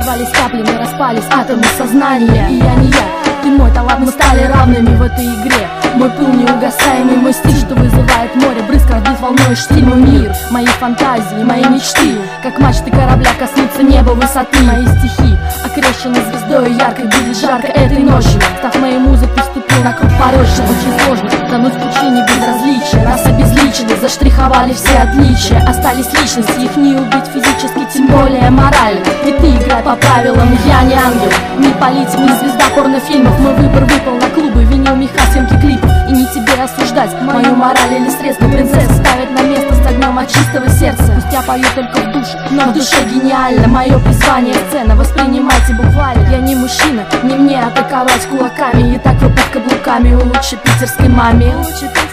Образовались капли, мы распались атомы сознания. И я не я, ты мой талант, мы стали равными в этой игре. Мой пыл неугасаемый, мой стиль, что вызывает море, брызг разбит волной штиль. Мой мир, мои фантазии, мои мечты, как мачты корабля коснутся неба высоты. Мои стихи окрещены звездой яркой, будет жарко этой ночью. Став моей музой, ты вступил на круг порочный. Очень сложно тонуть в пучине безразличия. Нас обезличили, заштриховали все отличия. Остались личности, их не убить физически, тем более морально. И ты играй по правилам, я не ангел, не политик, не звезда порнофильмов. Мой выбор выпал на клубы, винил меха, съемки клипов. И не тебе осуждать мою мораль или средства. Принцесса ставит на место с огнем от чистого сердца. Пусть я пою только в душе, но в душе гениально. Мое призвание сцена, воспринимайте буквально. Я не мужчина, не мне атаковать кулаками. И так вы под каблуками у лучшей питерской маме.